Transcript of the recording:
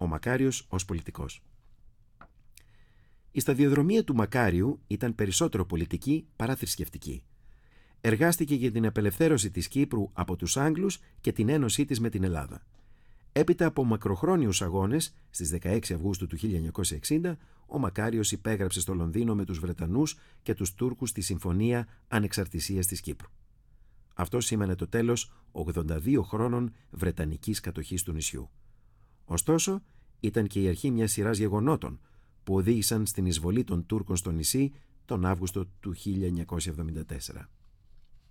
ο Μακάριος ως πολιτικός. Η σταδιοδρομία του Μακάριου ήταν περισσότερο πολιτική παρά θρησκευτική. Εργάστηκε για την απελευθέρωση της Κύπρου από τους Άγγλους και την ένωσή της με την Ελλάδα. Έπειτα από μακροχρόνιους αγώνες, στις 16 Αυγούστου του 1960, ο Μακάριος υπέγραψε στο Λονδίνο με τους Βρετανούς και τους Τούρκους τη Συμφωνία Ανεξαρτησίας της Κύπρου. Αυτό σήμαινε το τέλος 82 χρόνων βρετανικής κατοχής του νησιού. Ωστόσο, ήταν και η αρχή μιας σειράς γεγονότων που οδήγησαν στην εισβολή των Τούρκων στο νησί τον Αύγουστο του 1974.